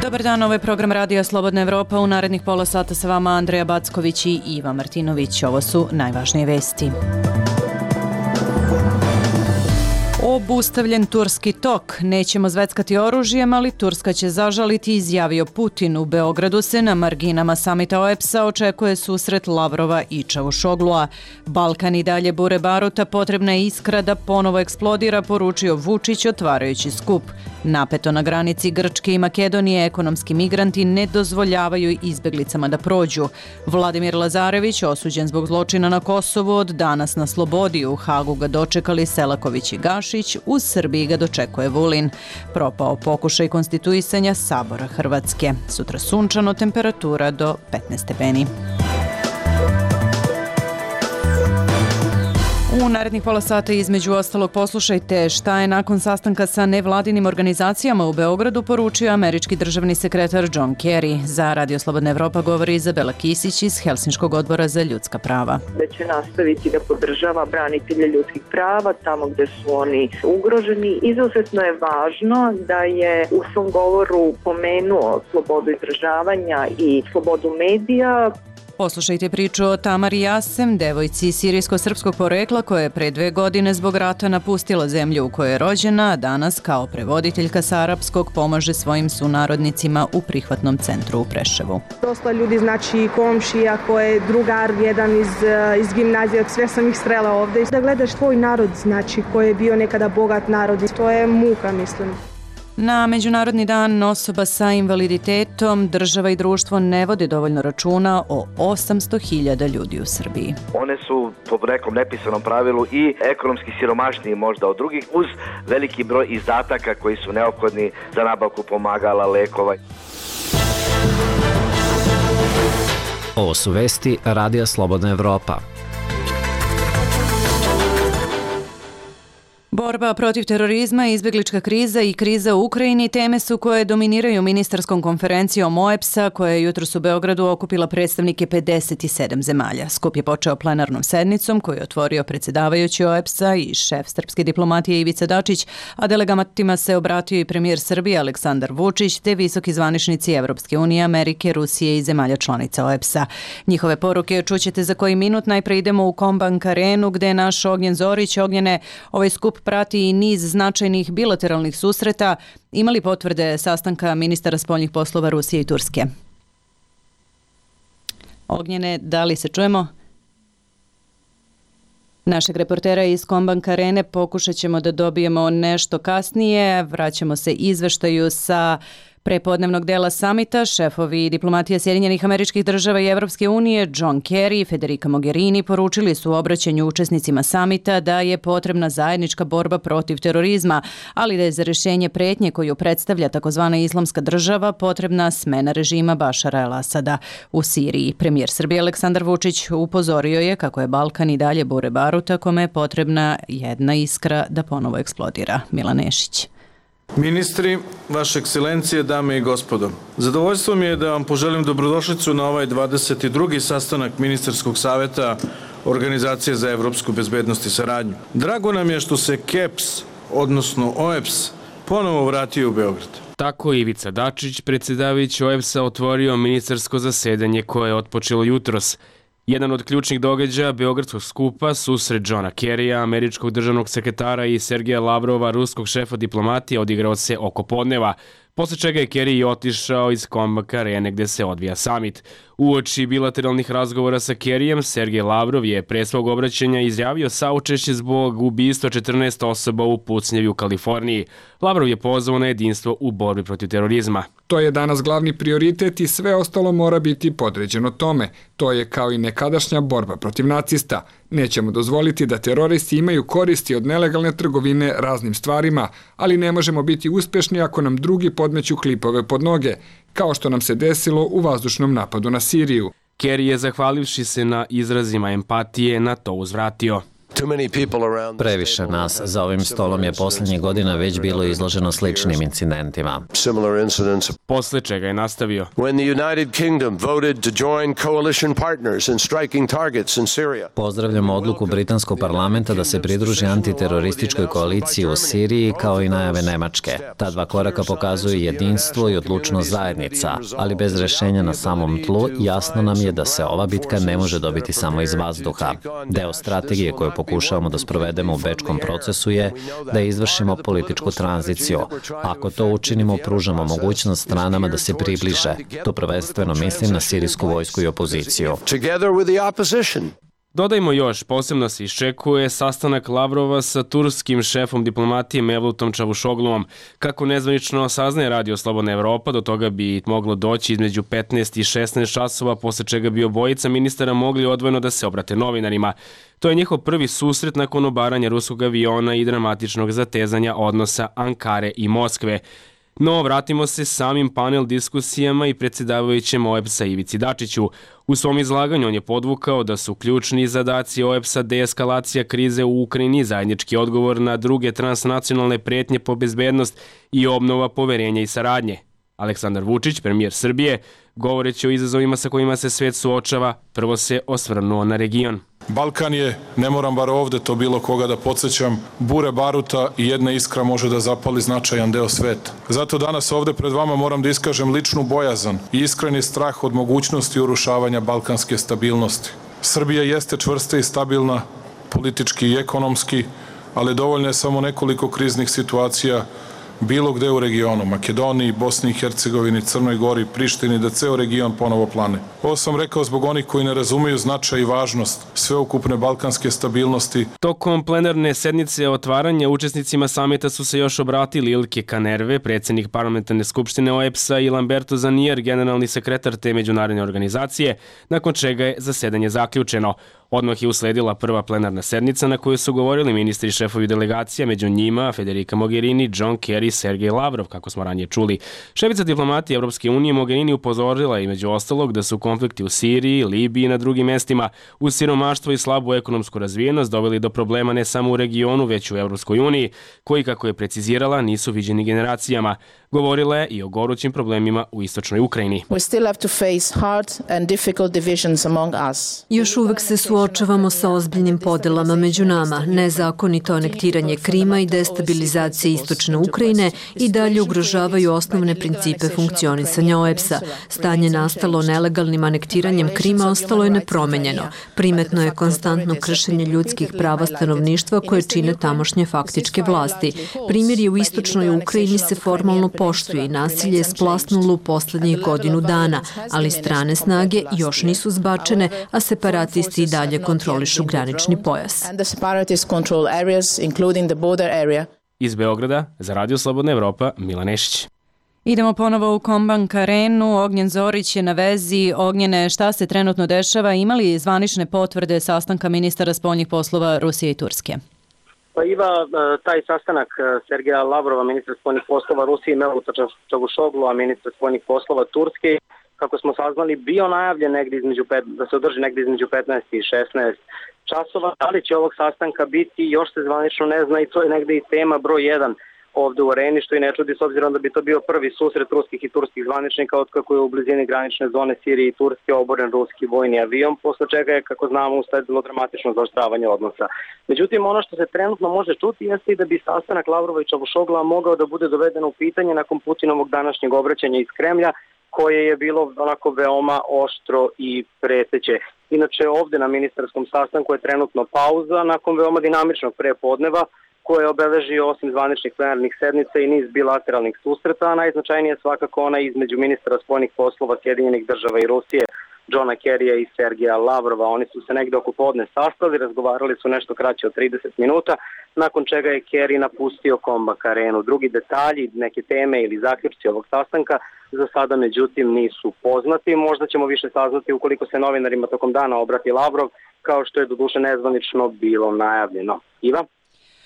Dobar dan, ovo je program Radija Slobodna Evropa. U narednih pola sata sa vama Andreja Backović i Iva Martinović. Ovo su najvažnije vesti. Obustavljen turski tok. Nećemo zveckati oružjem, ali Turska će zažaliti, izjavio Putin. U Beogradu se na marginama samita OEBS-a očekuje susret Lavrova i Čavušoglua. Balkan i dalje bure baruta, potrebna je iskra da ponovo eksplodira, poručio Vučić otvarajući skup. Napeto na granici Grčke i Makedonije, ekonomski migranti ne dozvoljavaju izbeglicama da prođu. Vladimir Lazarević, osuđen zbog zločina na Kosovu, od danas na slobodi. U Hagu ga dočekali Selaković i Gašić, u Srbiji ga dočekuje Vulin. Propao pokušaj konstituisanja Sabora Hrvatske. Sutra sunčano, temperatura do 15 stepeni. U narednih pola sata između ostalog poslušajte šta je nakon sastanka sa nevladinim organizacijama u Beogradu poručio američki državni sekretar John Kerry. Za Radio Slobodna Evropa govori Izabela Kisić iz Helsinškog odbora za ljudska prava. Da će nastaviti da podržava branitelje ljudskih prava tamo gde su oni ugroženi. Izuzetno je važno da je u svom govoru pomenuo slobodu izražavanja i slobodu medija. Poslušajte priču o Tamari Jasem, devojci sirijsko-srpskog porekla koja je pre 2 godine zbog rata napustila zemlju u kojoj je rođena, a danas kao prevoditeljka sa arapskog pomaže svojim sunarodnicima u prihvatnom centru u Preševu. Dosta ljudi, znači komšija, koje je drugar jedan iz gimnazije, sve sam ih srela ovde. Da gledaš tvoj narod, znači koji je bio nekada bogat narod, to je muka, mislim. Na Međunarodni dan osoba sa invaliditetom država i društvo ne vode dovoljno računa o 800.000 ljudi u Srbiji. One su po nekom nepisanom pravilu i ekonomski siromašniji možda od drugih, uz veliki broj izdataka koji su neophodni za nabavku pomagala, lekova. Ovo su vesti Radija Slobodna Evropa. Borba protiv terorizma, izbeglička kriza i kriza u Ukrajini teme su koje dominiraju ministarskom konferencijom OEBS-a koja je jutros u Beogradu okupila predstavnike 57 zemalja. Skup je počeo plenarnom sednicom koju je otvorio predsjedavajući OEBS-a i šef srpske diplomatije Ivica Dačić, a delegatima se obratio i premijer Srbije Aleksandar Vučić te visoki zvaničnici Evropske unije, Amerike, Rusije i zemalja članica OEBS-a. Njihove poruke čućete za koji minut. Najpre idemo u Kombank arenu gde je naš Ognjen Zorić. Ognjene, ovaj skup prati i niz značajnih bilateralnih susreta. Imali potvrde sastanka ministara spoljnih poslova Rusije i Turske? Ognjene, da li se čujemo? Našeg reportera iz Kombank arene pokušat ćemo da dobijemo nešto kasnije. Vraćamo se izveštaju sa prepodnevnog dela samita. Šefovi diplomatije Sjedinjenih Američkih Država i Evropske unije John Kerry i Federica Mogherini poručili su u obraćanju učesnicima samita da je potrebna zajednička borba protiv terorizma, ali da je za rješenje pretnje koju predstavlja takozvana Islamska država potrebna smena režima Bašara el-Asada u Siriji. Premijer Srbije Aleksandar Vučić upozorio je kako je Balkan i dalje bure baruta kome je potrebna jedna iskra da ponovo eksplodira. Milan Nešić. Ministri, vaše ekscelencije, dame i gospodo, zadovoljstvo mi je da vam poželim dobrodošlicu na ovaj 22. sastanak Ministarskog saveta Organizacije za evropsku bezbednost i saradnju. Drago nam je što se KEPS, odnosno OEBS, ponovo vratio u Beograd. Tako Ivica Dačić, predsjedavajući OEBS-a, otvorio ministarsko zasedanje koje je otpočelo jutros. Jedan od ključnih događaja Beogradskog skupa, susret Johna Kerrya, američkog državnog sekretara, i Sergeja Lavrova, ruskog šefa diplomatije, odigrao se oko podneva, posle čega je Kerry otišao iz Kombank arene gde se odvija samit. Uoči bilateralnih razgovora sa Kerryjem, Sergej Lavrov je pre svog obraćanja izjavio saučešće zbog ubistva 14 osoba u pucnjevi u Kaliforniji. Lavrov je pozvao na jedinstvo u borbi protiv terorizma. To je danas glavni prioritet i sve ostalo mora biti podređeno tome. To je kao i nekadašnja borba protiv nacista. Nećemo dozvoliti da teroristi imaju koristi od nelegalne trgovine raznim stvarima, ali ne možemo biti uspješni ako nam drugi podmeću klipove pod noge, kao što nam se desilo u vazdušnom napadu na Siriju. Kerry je, zahvalivši se na izrazima empatije, na to uzvratio. Previše nas za ovim stolom je posljednjih godina već bilo izloženo sličnim incidentima. Posle čega je nastavio. Pozdravljamo odluku britanskog parlamenta da se pridruži antiterorističkoj koaliciji u Siriji kao i najave Nemačke. Ta dva koraka pokazuju jedinstvo i odlučnost zajednica, ali bez rešenja na samom tlu jasno nam je da se ova bitka ne može dobiti samo iz vazduha. Deo strategije koju pokušavamo da sprovedemo u bečkom procesu je da izvršimo političku tranziciju. Ako to učinimo, pružamo mogućnost stranama da se približe. To prvenstveno mislim na sirijsku vojsku i opoziciju. Dodajmo još, posebno se iščekuje sastanak Lavrova sa turskim šefom diplomatije Mevlutom Čavuşogluom. Kako nezvanično saznaje Radio Slobodna Evropa, do toga bi moglo doći između 15 i 16 časova, posle čega bi obojica ministara mogli odvojeno da se obrate novinarima. To je njihov prvi susret nakon obaranja ruskog aviona i dramatičnog zatezanja odnosa Ankare i Moskve. No, vratimo se samim panel diskusijama i predsjedavajućem OEBS-a Ivici Dačiću. U svom izlaganju on je podvukao da su ključni zadaci OEBS-a deeskalacija krize u Ukrajini, zajednički odgovor na druge transnacionalne pretnje po bezbednost i obnova poverenja i saradnje. Aleksandar Vučić, premijer Srbije, govoreći o izazovima sa kojima se svet suočava, prvo se osvrnuo na region. Balkan je, ne moram bar ovde to bilo koga da podsjećam, bure baruta i jedna iskra može da zapali značajan deo sveta. Zato danas ovde pred vama moram da iskažem ličnu bojazan i iskreni strah od mogućnosti urušavanja balkanske stabilnosti. Srbija jeste čvrsta i stabilna, politički i ekonomski, ali dovoljno je samo nekoliko kriznih situacija bilo gde u regionu, Makedoniji, Bosni i Hercegovini, Crnoj Gori, Prištini, da ceo region ponovo plane. Ovo sam rekao zbog onih koji ne razumeju značaj i važnost sveukupne balkanske stabilnosti. Tokom plenarne sednice otvaranja učesnicima samita su se još obratili Ilke Kanerve, predsjednik parlamentarne skupštine OEBS-a, i Lamberto Zanier, generalni sekretar te međunarodne organizacije, nakon čega je zasedanje zaključeno. Odmah je usledila prva plenarna sednica na kojoj su govorili ministri i šefovi delegacija, među njima Federica Mogherini, John Kerry, Sergej Lavrov, kako smo ranije čuli. Šefica diplomatije Evropske unije Mogherini upozorila i među ostalog da su konflikti u Siriji, Libiji i na drugim mestima uz siromaštvo i slabu ekonomsku razvijenost doveli do problema ne samo u regionu, već u Evropskoj uniji, koji, kako je precizirala, nisu viđeni generacijama. Govorila je i o gorućim problemima u istočnoj Ukrajini. Još uvek se suočavamo sa ozbiljnim podelama među nama. Nezakonito anektiranje Krima i destabilizacija istočne Ukrajine i dalje ugrožavaju osnovne principe funkcionisanja OEBS-a. Stanje nastalo nelegalnim anektiranjem Krima ostalo je nepromenjeno. Primetno je konstantno kršenje ljudskih prava stanovništva koje čine tamošnje faktičke vlasti. Primirje u istočnoj Ukrajini se formalno poštuje i nasilje je splasnulo u poslednjih godinu dana, ali strane snage još nisu zbačene, a separatisti i dalje kontrolišu granični pojas. Iz Beograda, za Radio Slobodna Evropa, Milan Nešić. Idemo ponovo u Kombank arenu. Ognjen Zorić je na vezi. Ognjene, šta se trenutno dešava? Ima li zvanične potvrde sastanka ministara spoljnih poslova Rusije i Turske? Pa Iva, taj sastanak Sergeja Lavrova, ministra spoljnih poslova Rusije, i Mevluta Čavuşoglua, ministra spoljnih poslova Turske, kako smo saznali, bio najavljen da se održi negdje između 15 i 16 časova. Da li će ovog sastanka biti, još se zvanično ne zna, i to je negdje i tema broj 1 ovde u areni, što i ne čudi s obzirom da bi to bio prvi susret ruskih i turskih zvaničnika otkako je u blizini granične zone Sirije i Turske oboren ruski vojni avion, posle čega je, kako znamo, usledilo dramatično zaoštravanje odnosa. Međutim, ono što se trenutno može čuti jeste i da bi sastanak Lavrova i Čavuşoglua mogao da bude doveden u pitanje nakon Putinovog današnjeg obraćanja iz Kremlja, koje je bilo onako veoma oštro i preteće. Inače, ovde na ministarskom sastanku je trenutno pauza nakon veoma dinamičnog prepodneva, koje je obeležio osim zvaničnih plenarnih sednica i niz bilateralnih susreta, a najznačajnije svakako ona između ministra spoljnih poslova Sjedinjenih država i Rusije, Johna Kerrya i Sergeja Lavrova. Oni su se negde oko podne sastali, razgovarali su nešto kraće od 30 minuta, nakon čega je Kerry napustio Kombank arenu. Drugi detalji, neke teme ili zaključci ovog sastanka za sada međutim nisu poznati. Možda ćemo više saznati ukoliko se novinarima tokom dana obrati Lavrov, kao što je doduše nezvanično bilo najavljeno. Iva?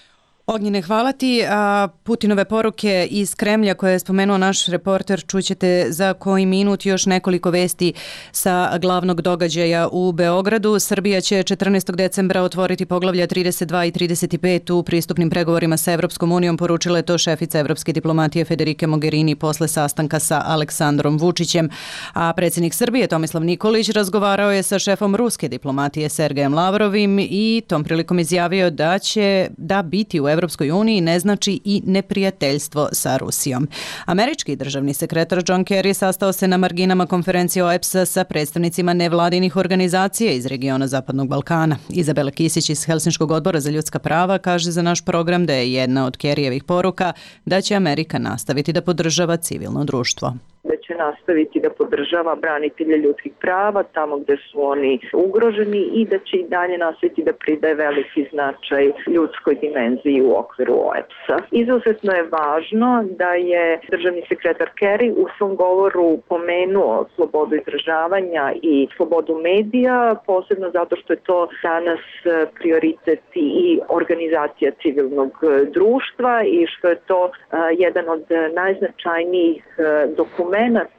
Ognjene, hvala ti. Putinove poruke iz Kremlja koje je spomenuo naš reporter čućete za koji minut. Još nekoliko vesti sa glavnog događaja u Beogradu. Srbija će 14. decembra otvoriti poglavlja 32 i 35 u pristupnim pregovorima sa Evropskom unijom, poručila je to šefica evropske diplomatije Federike Mogherini posle sastanka sa Aleksandrom Vučićem. A predsjednik Srbije Tomislav Nikolić razgovarao je sa šefom ruske diplomatije Sergejem Lavrovim i tom prilikom izjavio da će biti u Evropskoj uniji ne znači i neprijateljstvo sa Rusijom. Američki državni sekretar John Kerry sastao se na marginama konferencije OEBS-a sa predstavnicima nevladinih organizacija iz regiona Zapadnog Balkana. Izabela Kisić iz Helsinškog odbora za ljudska prava kaže za naš program da je jedna od Kerryjevih poruka da će Amerika nastaviti da podržava civilno društvo. Da će nastaviti da podržava branitelje ljudskih prava tamo gde su oni ugroženi i da će i dalje nastaviti da pridaje veliki značaj ljudskoj dimenziji u okviru OEBS-a. Izuzetno je važno da je državni sekretar Kerry u svom govoru pomenuo slobodu izražavanja i slobodu medija, posebno zato što je to danas prioritet i organizacija civilnog društva i što je to jedan od najznačajnijih dokumenata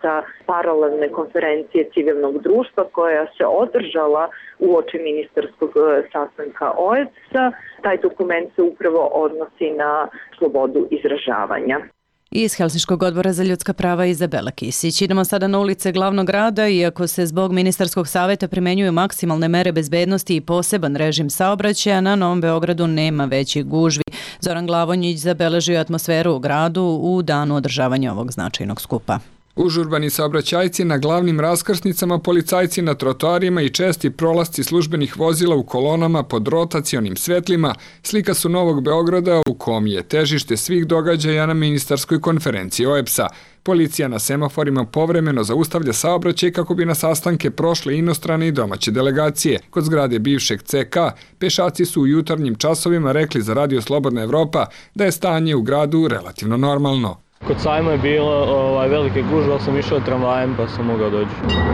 paralelne konferencije civilnog društva koja se održala uoči ministarskog sastanka OEBS-a. Taj dokument se upravo odnosi na slobodu izražavanja. Iz Helsinškog odbora za ljudska prava Izabela Kisić. Idemo sada na ulice glavnog grada. Iako se zbog ministarskog saveta primenjuju maksimalne mere bezbednosti i poseban režim saobraćaja, na Novom Beogradu nema većih gužvi. Zoran Glavonjić zabeležio atmosferu u gradu u danu održavanja ovog značajnog skupa. Užurbani saobraćajci na glavnim raskrsnicama, policajci na trotoarima i česti prolasci službenih vozila u kolonama pod rotacionim svetlima slika su Novog Beograda u kom je težište svih događaja na ministarskoj konferenciji OEBS-a. Policija na semaforima povremeno zaustavlja saobraćaj kako bi na sastanke prošle inostrane i domaće delegacije. Kod zgrade bivšeg CK, pešaci su u jutarnjim časovima rekli za Radio Slobodna Evropa da je stanje u gradu relativno normalno. Kod sajma je bilo velike gužve, ali sam išao tramvajem pa sam mogao doći.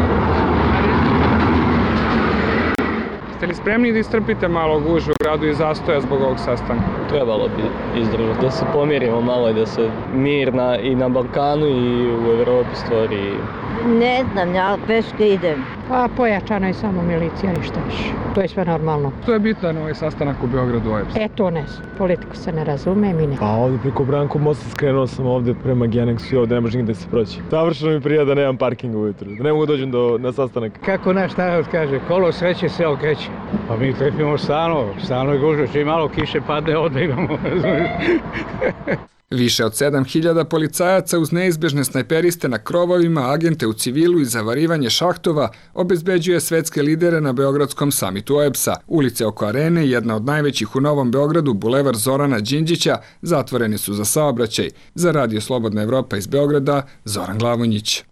Ste li spremni da istrpite malo gužve u gradu i zastoja zbog ovog sastanka? Trebalo bi izdržati, da se pomirimo malo i da se mir i na Balkanu i u Evropi stvori. Ne znam, ja peške idem. Pa pojačana je samo milicija, ništa više. To je sve normalno. Što je bitno na ovaj sastanak u Beogradu OEBS? To ne znam. Politiku se ne razume, mi ne. Pa ovdje preko Branko mosta skrenuo sam ovdje prema Geneksu i ovdje ne može nigde se proći. Savršeno mi prija da nemam parkinga ujutru, da ne mogu dođem na sastanak. Kako naš narod kaže, kolo sreće se okreće. Pa mi trepimo stalno je gužva, čim malo kiše padne, ovdje imamo. Više od 7000 policajaca uz neizbežne snajperiste na krovovima, agente u civilu i zavarivanje šahtova obezbeđuje svetske lidere na Beogradskom samitu OEBS-a. Ulice oko arene, jedna od najvećih u Novom Beogradu, bulevar Zorana Đinđića, zatvoreni su za saobraćaj. Za Radio Slobodna Evropa iz Beograda, Zoran Glavonjić.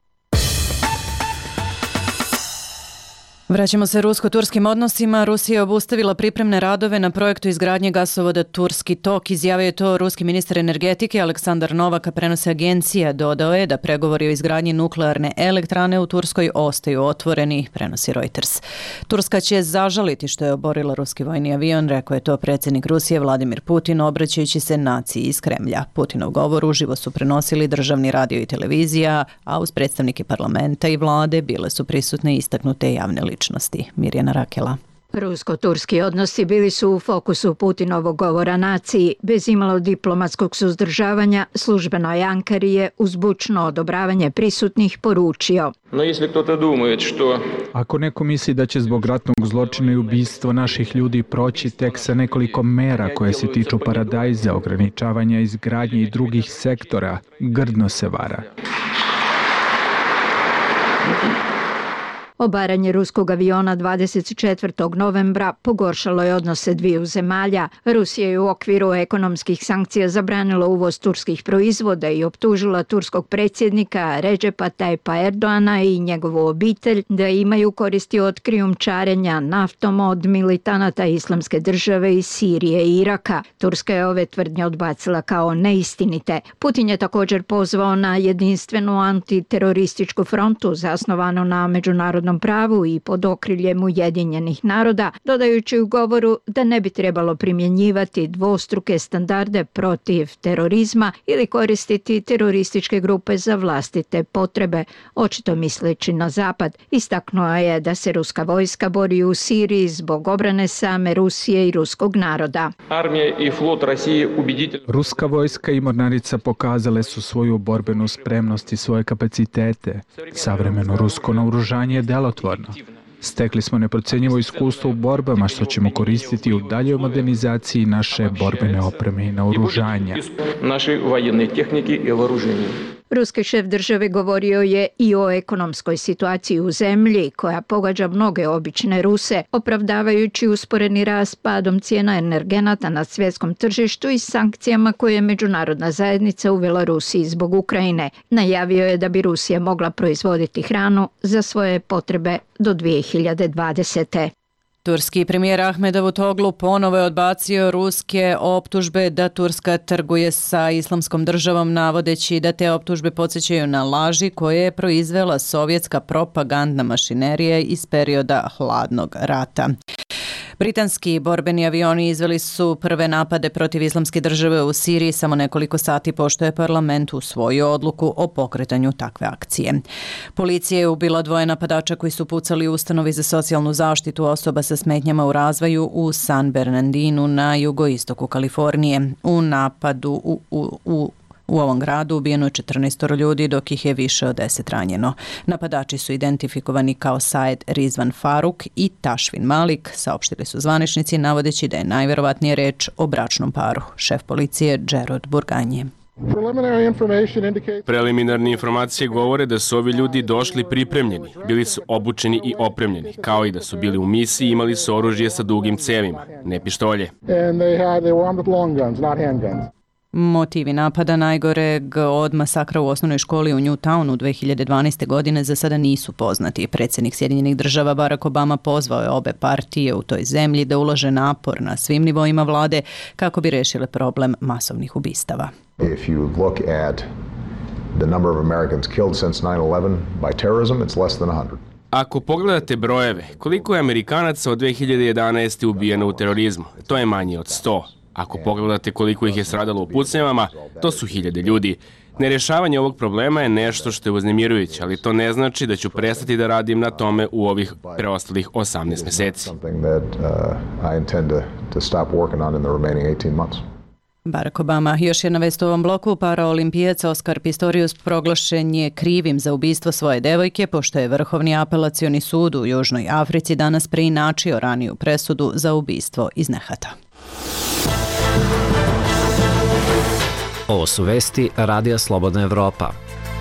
Vraćamo se rusko-turskim odnosima. Rusija je obustavila pripremne radove na projektu izgradnje gasovoda Turski tok. Izjavio je to ruski ministar energetike Aleksandar Novak, a prenose agencija. Dodao je da pregovori o izgradnji nuklearne elektrane u Turskoj ostaju otvoreni, prenosi Reuters. Turska će zažaliti što je oborila ruski vojni avion, rekao je to predsjednik Rusije Vladimir Putin, obraćajući se naciji iz Kremlja. Putinov govor uživo su prenosili državni radio i televizija, a uz predstavnike parlamenta i vlade bile su prisutne istaknute javne ličnosti. Mirjana Rakela. Rusko-turski odnosi bili su u fokusu Putinovog govora naciji. Bez imalo diplomatskog suzdržavanja, službenoj Ankari je uz bučno odobravanje prisutnih poručio. Ako neko misli da će zbog ratnog zločina i ubistva naših ljudi proći tek sa nekoliko mera koje se tiču paradajza, ograničavanja izgradnje i drugih sektora, grdno se vara. Obaranje ruskog aviona 24. novembra pogoršalo je odnose dviju zemalja. Rusija je u okviru ekonomskih sankcija zabranila uvoz turskih proizvoda i optužila turskog predsjednika Redžepa Tajpa Erdoana i njegovu obitelj da imaju koristi od krijumčarenja naftom od militanata Islamske države iz Sirije i Iraka. Turska je ove tvrdnje odbacila kao neistinite. Putin je također pozvao na jedinstvenu antiterorističku frontu zasnovanu na međunarodnom međunarodnom pravu i pod okriljem Ujedinjenih naroda, dodajući u govoru da ne bi trebalo primjenjivati dvostruke standarde protiv terorizma ili koristiti terorističke grupe za vlastite potrebe, očito misleći na Zapad. Istaknuo je da se ruska vojska bori u Siriji zbog obrane same Rusije i ruskog naroda. Ruska vojska i mornarica pokazale su svoju borbenu spremnost i svoje kapacitete. Savremeno rusko naoružanje je delotvorno. Stekli smo neprocenjivo iskustvo u borbama što ćemo koristiti u daljoj modernizaciji naše borbene opreme i naoružanja. Ruski šef države govorio je i o ekonomskoj situaciji u zemlji koja pogađa mnoge obične Ruse, opravdavajući usporeni rast padom cijena energenata na svjetskom tržištu i sankcijama koje je međunarodna zajednica uvela Rusiji zbog Ukrajine. Najavio je da bi Rusija mogla proizvoditi hranu za svoje potrebe do 2020. Turski premijer Ahmed Davutoglu ponovo je odbacio ruske optužbe da Turska trguje sa Islamskom državom, navodeći da te optužbe podsjećaju na laži koje je proizvela sovjetska propagandna mašinerija iz perioda Hladnog rata. Britanski borbeni avioni izveli su prve napade protiv Islamske države u Siriji samo nekoliko sati pošto je parlament usvojio odluku o pokretanju takve akcije. Policija je ubila 2 napadača koji su pucali u ustanovi za socijalnu zaštitu osoba sa smetnjama u razvoju u San Bernardinu na jugoistoku Kalifornije. U napadu u ovom gradu ubijeno je 14 ljudi, dok ih je više od 10 ranjeno. Napadači su identifikovani kao Saed Rizvan Faruk i Tašvin Malik, saopštili su zvaničnici, navodeći da je najverovatnije reč o bračnom paru. Šef policije Gerard Burganje. Preliminarne informacije govore da su ovi ljudi došli pripremljeni, bili su obučeni i opremljeni, kao i da su bili u misiji i imali su oružje sa dugim cevima, ne pištolje. Motivi napada najgoreg od masakra u osnovnoj školi u Newtownu 2012. godine za sada nisu poznati. Predsjednik Sjedinjenih država Barack Obama pozvao je obe partije u toj zemlji da ulože napor na svim nivoima vlade kako bi rešile problem masovnih ubistava. If you look at the number of Americans killed since 9/11 by terrorism, it's less than 100. Ako pogledate brojeve, koliko je Amerikanaca od 2011. ubijeno u terorizmu, to je manje od 100. Ako pogledate koliko ih je stradalo u pucnjavama, to su 1000 ljudi. Nerješavanje ovog problema je nešto što je uznemirujuće, ali to ne znači da ću prestati da radim na tome u ovih preostalih 18 meseci. Barack Obama. Još jedna vest u ovom bloku. Paraolimpijac Oskar Pistorius proglašen je krivim za ubistvo svoje devojke, pošto je Vrhovni apelacioni sud u Južnoj Africi danas preinačio raniju presudu za ubistvo iz nehata. Ovo su vesti Radija Slobodna Evropa.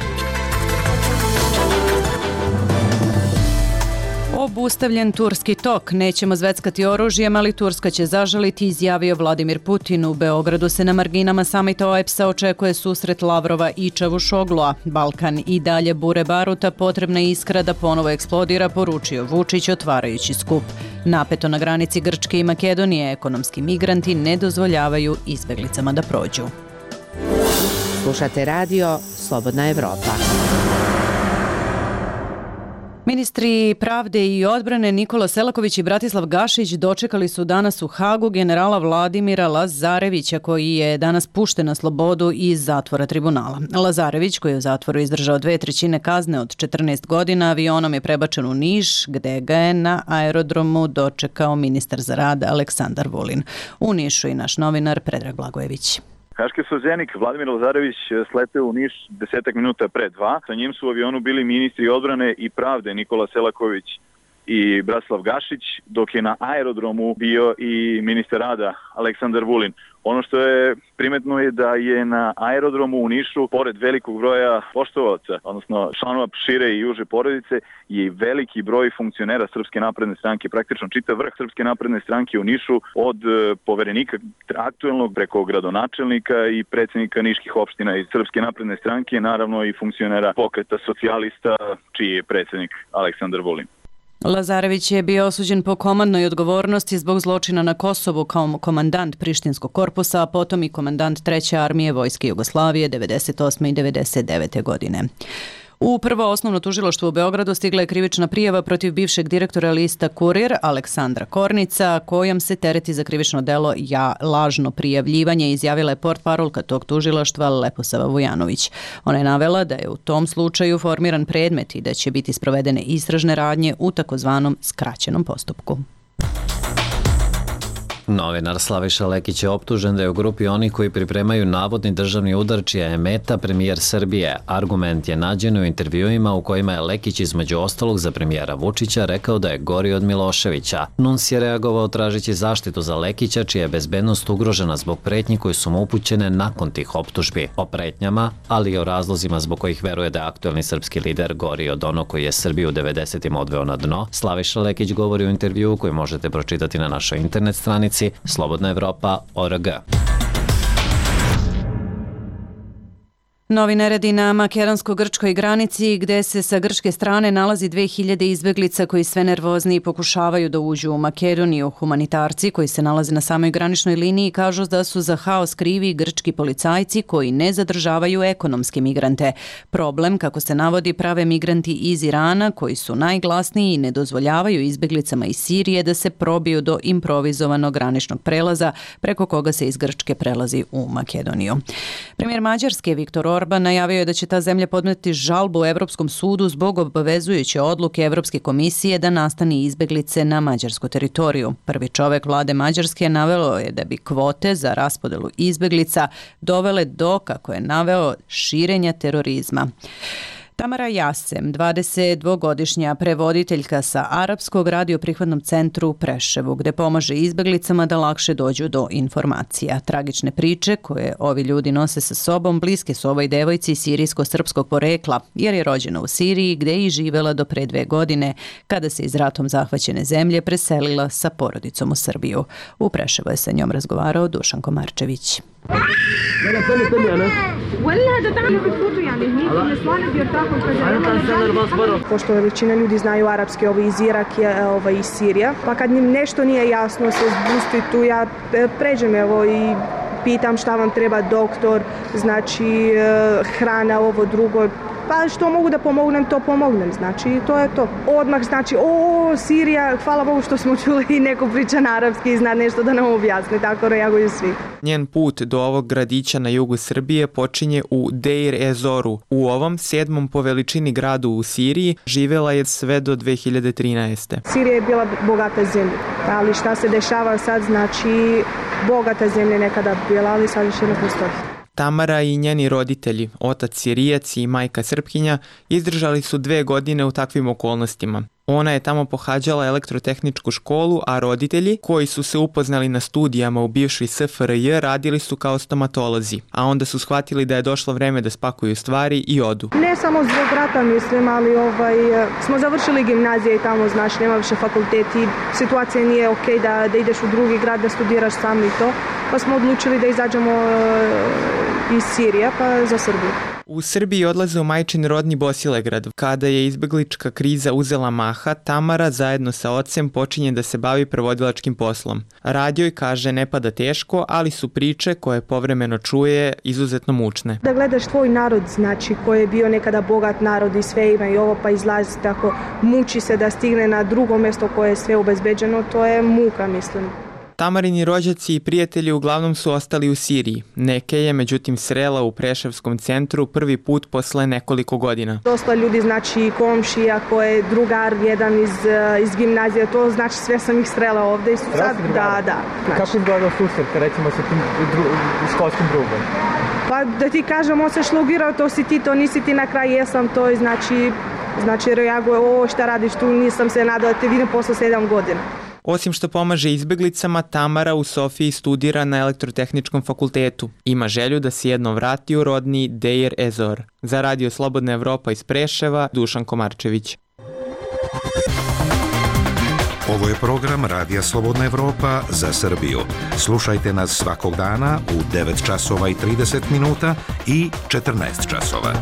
Obustavljen turski tok. Nećemo zveckati oružjem, ali Turska će zažaliti, izjavio Vladimir Putin. U Beogradu se na marginama samita OEBS-a očekuje susret Lavrova i Čavušoglua. Balkan i dalje bure baruta, potrebna iskra da ponovo eksplodira, poručio Vučić otvarajući skup. Napeto na granici Grčke i Makedonije, ekonomski migranti ne dozvoljavaju izbeglicama da prođu. Slušate radio Slobodna Evropa. Ministri pravde i odbrane Nikola Selaković i Bratislav Gašić dočekali su danas u Hagu generala Vladimira Lazarevića, koji je danas pušten na slobodu iz zatvora tribunala. Lazarević, koji je u zatvoru izdržao 2/3 kazne od 14 godina, avionom je prebačen u Niš, gde ga je na aerodromu dočekao ministar za rad Aleksandar Vulin. U Nišu i naš novinar Predrag Blagojević. Haški suzenik Vladimir Lazarević sleteo u Niš 10 minuta pre 2. Sa njim su u avionu bili ministri odbrane i pravde Nikola Selaković i Bratislav Gašić, dok je na aerodromu bio i ministar rada Aleksandar Vulin. Ono što je primetno je da je na aerodromu u Nišu, pored velikog broja poštovaca, odnosno članova šire i uže porodice, je i veliki broj funkcionera Srpske napredne stranke, praktično čitav vrh Srpske napredne stranke u Nišu, od poverenika aktuelnog preko gradonačelnika i predsjednika niških opština iz Srpske napredne stranke, naravno i funkcionera pokreta socijalista, čiji je predsjednik Aleksandar Vulin. Lazarević je bio osuđen po komandnoj odgovornosti zbog zločina na Kosovu kao komandant Prištinskog korpusa, a potom i komandant 3. armije Vojske Jugoslavije 98. i 99. godine. U Prvo osnovno tužilaštvo u Beogradu stigla je krivična prijava protiv bivšeg direktora lista Kurir Aleksandra Kornica, kojom se tereti za krivično delo lažno prijavljivanje, izjavila je portparolka tog tužilaštva Leposava Vujanović. Ona je navela da je u tom slučaju formiran predmet i da će biti sprovedene istražne radnje u takozvanom skraćenom postupku. Novinar Slaviša Lekić je optužen da je u grupi onih koji pripremaju navodni državni udar čija je meta premijer Srbije. Argument je nađen u intervjuima u kojima je Lekić između ostalog za premijera Vučića rekao da je gori od Miloševića. NUNS je reagovao tražeći zaštitu za Lekića čija je bezbednost ugrožena zbog pretnji koje su mu upućene nakon tih optužbi. O pretnjama, ali i o razlozima zbog kojih veruje da je aktuelni srpski lider gori od onog koji je Srbiju u 90-im odveo na dno, Slaviša Lekić govori u intervjuu koji možete pročitati na našoj internet stranici slobodnaevropa.org. Novi neredi na makedonsko-grčkoj granici, gde se sa grčke strane nalazi 2000 izbeglica koji sve nervozniji pokušavaju da uđu u Makedoniju. Humanitarci koji se nalaze na samoj graničnoj liniji kažu da su za haos krivi grčki policajci koji ne zadržavaju ekonomske migrante. Problem, kako se navodi, prave migranti iz Irana koji su najglasniji i ne dozvoljavaju izbeglicama iz Sirije da se probiju do improvizovanog graničnog prelaza preko koga se iz Grčke prelazi u Makedoniju. Premijer Mađarske Viktor Orban najavio je da će ta zemlja podneti žalbu Evropskom sudu zbog obavezujuće odluke Evropske komisije da nastani izbeglice na mađarsku teritoriju. Prvi čovek vlade Mađarske naveo je da bi kvote za raspodelu izbeglica dovele do, kako je naveo, širenja terorizma. Tamara Jasem, 22-godišnja prevoditeljka sa arapskog, radi u prihvatnom centru u Preševu, gde pomaže izbeglicama da lakše dođu do informacija. Tragične priče koje ovi ljudi nose sa sobom bliske su ovoj devojci sirijsko-srpskog porekla, jer je rođena u Siriji, gde je i živela do pre 2 godine, kada se iz ratom zahvaćene zemlje preselila sa porodicom u Srbiju. U Preševu je sa njom razgovarao Dušan Komarčević. Pošto većina ljudi znaju arapski, iz Iraka, iz Sirija, pa kad im nešto nije jasno, se zbusti tu, ja pređem i pitam šta vam treba, doktor, znači hrana, ovo drugo, pa što mogu da pomognem, to pomognem, znači to je to. Odmah znači, Sirija, hvala Bogu što smo čuli i neko priča na arapski i zna nešto da nam objasne, tako reaguju svi. Njen put do ovog gradića na jugu Srbije počinje u Deir ez-Zoru. U ovom 7. po veličini gradu u Siriji živela je sve do 2013. Sirija je bila bogata zemlja, ali šta se dešava sad, znači bogata zemlja nekada bila, ali sad više ne postoji. Tamara i njeni roditelji, otac Sirijac i majka Srpkinja, izdržali su 2 godine u takvim okolnostima. Ona je tamo pohađala elektrotehničku školu, a roditelji, koji su se upoznali na studijama u bivšoj SFRJ, radili su kao stomatolozi, a onda su shvatili da je došlo vreme da spakuju stvari i odu. Ne samo zbog rata, mislim, ali smo završili gimnazije i tamo, znači, nema više fakulteti, situacija nije okej da ideš u drugi grad, da studiraš sam i to, pa smo odlučili da izađemo iz Sirije, pa za Srbiju. U Srbiji odlaze u majčin rodni Bosilegrad. Kada je izbeglička kriza uzela maha, Tamara zajedno sa ocem počinje da se bavi prevodilačkim poslom. Radio kaže ne pada teško, ali su priče koje povremeno čuje izuzetno mučne. Da gledaš tvoj narod, znači, koji je bio nekada bogat narod i sve ima i ovo, pa izlazi tako, muči se da stigne na drugo mjesto koje je sve obezbeđeno, to je muka, mislim. Tamarini rođaci i prijatelji uglavnom su ostali u Siriji. Neke je, međutim, srela u Preševskom centru prvi put posle nekoliko godina. Dosta ljudi, znači komšija, koje je drugar jedan iz gimnazije, to znači sve sam ih srela ovde. Da. Znači. Kako izgleda susret, recimo, sa tim školskim drugom? Pa da ti kažem, on se šlogirao, to si ti, to nisi ti, na kraju jesam, to je znači reaguje, šta radiš tu, nisam se nadala da te vidim posle 7 godina. Osim što pomaže izbeglicama, Tamara u Sofiji studira na elektrotehničkom fakultetu. Ima želju da se jednom vrati u rodni Deir ez-Zor. Za Radio Slobodna Evropa iz Preševa, Dušan Komarčević. Ovo je program Radija Slobodna Evropa za Srbiju. Slušajte nas svakog dana u 9 časova i 30 minuta i 14 časova.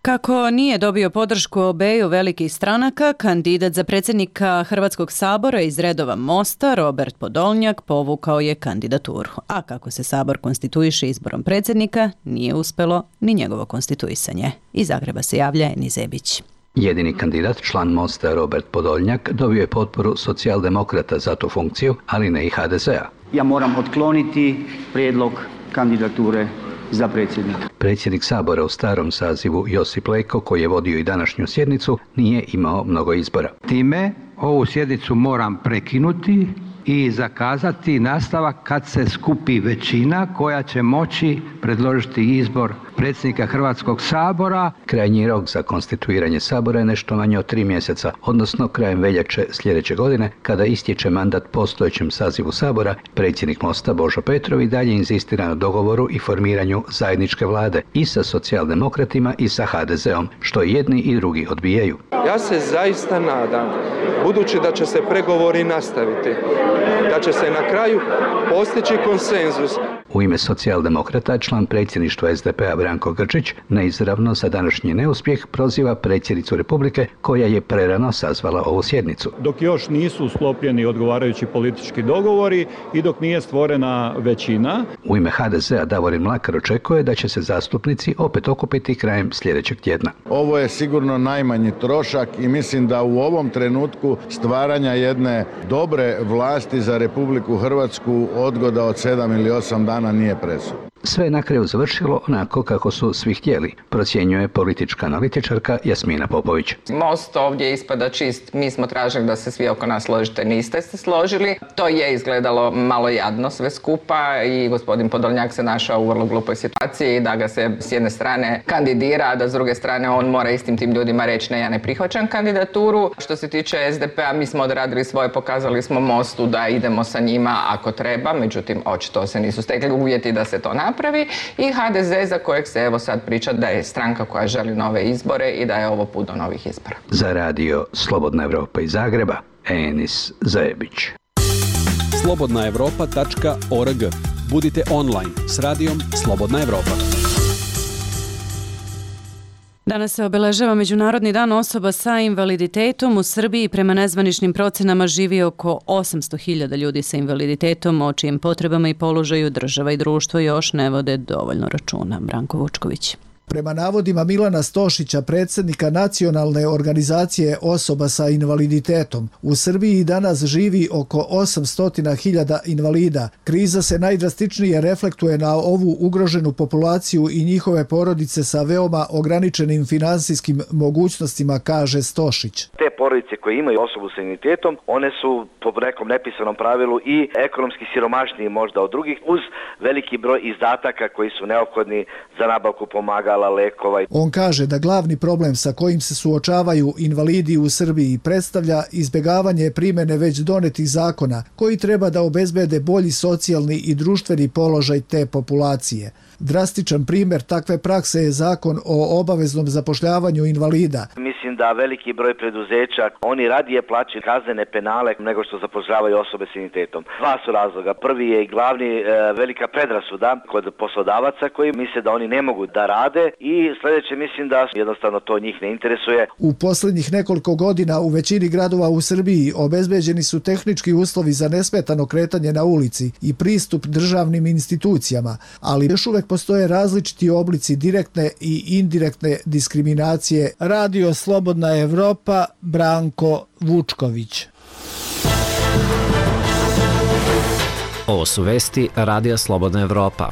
Kako nije dobio podršku obeju velikih stranaka, kandidat za predsjednika Hrvatskog sabora iz redova Mosta, Robert Podolnjak, povukao je kandidaturu. A kako se sabor konstituiše izborom predsjednika, nije uspelo ni njegovo konstituisanje. Iz Zagreba se javlja Enis Zebić. Jedini kandidat, član Mosta Robert Podolnjak, dobio je potporu socijaldemokrata za tu funkciju, ali ne i HDZ-a. Ja moram otkloniti prijedlog kandidature za predsjednika. Predsjednik sabora u starom sazivu Josip Leko, koji je vodio i današnju sjednicu, nije imao mnogo izbora. Time ovu sjednicu moram prekinuti i zakazati nastavak kad se skupi većina koja će moći predložiti izbor predsjednika Hrvatskog sabora. Krajnji rok za konstituiranje sabora je nešto manje od 3 mjeseca, odnosno krajem veljače sljedeće godine, kada istječe mandat postojećem sazivu sabora. Predsjednik Mosta Božo Petrov i dalje inzistira na dogovoru i formiranju zajedničke vlade i sa socijaldemokratima i sa HDZ-om, što jedni i drugi odbijaju. Ja se zaista nadam, budući da će se pregovori nastaviti, da će se na kraju postići konsenzus. U ime socijaldemokrata, član predsjedništva SDP-a Branko Grčić neizravno za današnji neuspjeh proziva predsjednicu Republike, koja je prerano sazvala ovu sjednicu. Dok još nisu sklopljeni odgovarajući politički dogovori i dok nije stvorena većina. U ime HDZ-a Davorin Mlakar očekuje da će se zastupnici opet okupiti krajem sljedećeg tjedna. Ovo je sigurno najmanji trošak i mislim da u ovom trenutku stvaranja jedne dobre vlasti za Republiku Hrvatsku odgoda od 7 ili 8 dana nije presudna. Sve je na kraju završilo onako kako su svi htjeli, procjenjuje politička analitičarka Jasmina Popović. Most ovdje ispada čist, mi smo tražili da se svi oko nas složite, niste se složili. To je izgledalo malo jadno sve skupa i gospodin Podolnjak se našao u vrlo glupoj situaciji da ga se s jedne strane kandidira, a da s druge strane on mora istim tim ljudima reći ne, ja ne prihvaćam kandidaturu. Što se tiče SDP-a, mi smo odradili svoje, pokazali smo Mostu da idemo sa njima ako treba, međutim očito se nisu stekli uvjeti da se to napravi. I HDZ za kojeg se evo sad priča da je stranka koja želi nove izbore i da je ovo put do novih izbora. Za radio Slobodna Evropa iz Zagreba, Enis Zebić. slobodnaevropa.org. Budite online s radijom Slobodna Evropa. Danas se obeležava Međunarodni dan osoba sa invaliditetom. U Srbiji prema nezvaničnim procenama živi oko 800.000 ljudi sa invaliditetom, o čijim potrebama i položaju država i društvo još ne vode dovoljno računa. Branko Vučković. Prema navodima Milana Stošića, predsjednika Nacionalne organizacije osoba sa invaliditetom, u Srbiji danas živi oko 800.000 invalida. Kriza se najdrastičnije reflektuje na ovu ugroženu populaciju i njihove porodice sa veoma ograničenim finansijskim mogućnostima, kaže Stošić. Te porodice koje imaju osobu sa invaliditetom, one su po nekom nepisanom pravilu i ekonomski siromašniji možda od drugih, uz veliki broj izdataka koji su neophodni za nabavku pomagala, lekova. On kaže da glavni problem sa kojim se suočavaju invalidi u Srbiji predstavlja izbjegavanje primjene već donetih zakona koji treba da obezbede bolji socijalni i društveni položaj te populacije. Drastičan primjer takve prakse je zakon o obaveznom zapošljavanju invalida. Mislim da veliki broj preduzeća, oni radije plaćaju kaznene penale nego što zapošljavaju osobe s invaliditetom. Dva su razloga. Prvi je i glavni velika predrasuda kod poslodavaca koji misle da oni ne mogu da rade i sljedeće mislim da jednostavno to njih ne interesuje. U posljednjih nekoliko godina u većini gradova u Srbiji obezbeđeni su tehnički uslovi za nesmetano kretanje na ulici i pristup državnim institucijama, ali još uvek postoje različiti oblici direktne i indirektne diskriminacije. Radio Slobodna Evropa, Branko Vučković. Ovo su vesti Radija Slobodna Evropa.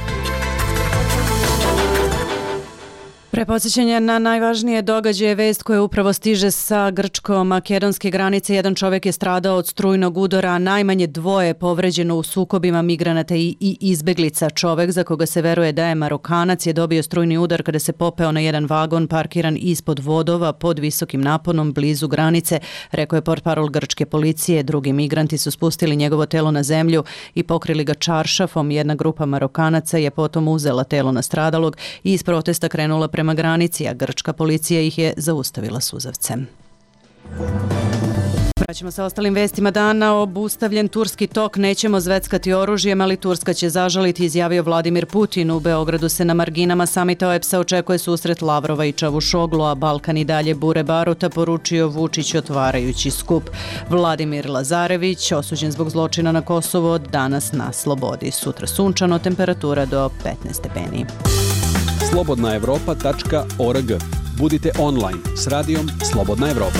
Pre podsjećanja na najvažnije događaje vest koje upravo stiže sa grčko-makedonske granice. Jedan čovjek je stradao od strujnog udara, a najmanje 2 je povređeno u sukobima migranata i izbeglica. Čovjek za koga se veruje da je Marokanac je dobio strujni udar kada se popeo na jedan vagon parkiran ispod vodova pod visokim naponom blizu granice, rekao je portparol grčke policije. Drugi migranti su spustili njegovo telo na zemlju i pokrili ga čaršafom. Jedna grupa Marokanaca je potom uzela telo nastradalog i iz protesta krenula prema granici, a grčka policija ih je zaustavila suzavcem. Ćemo sa ostalim vestima dana. Obustavljen turski tok, nećemo zveckati oružjem, ali Turska će zažaliti, izjavio Vladimir Putin. U Beogradu se na marginama samita OEBS-a očekuje susret Lavrova i Čavušoglu, a Balkan i dalje bure baruta, poručio Vučić otvarajući skup. Vladimir Lazarević, osuđen zbog zločina na Kosovo, danas na slobodi. Sutra sunčano, temperatura do 15 stepeni. slobodnaevropa.org. Budite online s radijom Slobodna Evropa.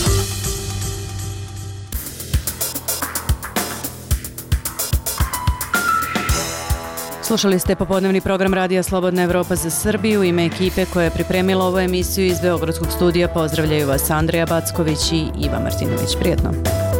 Slušali ste popodnevni program Radija Slobodna Evropa za Srbiju. U ime ekipe koja je pripremila ovu emisiju iz Beogradskog studija pozdravljaju vas Andreja Backović i Iva Martinović. Prijetno.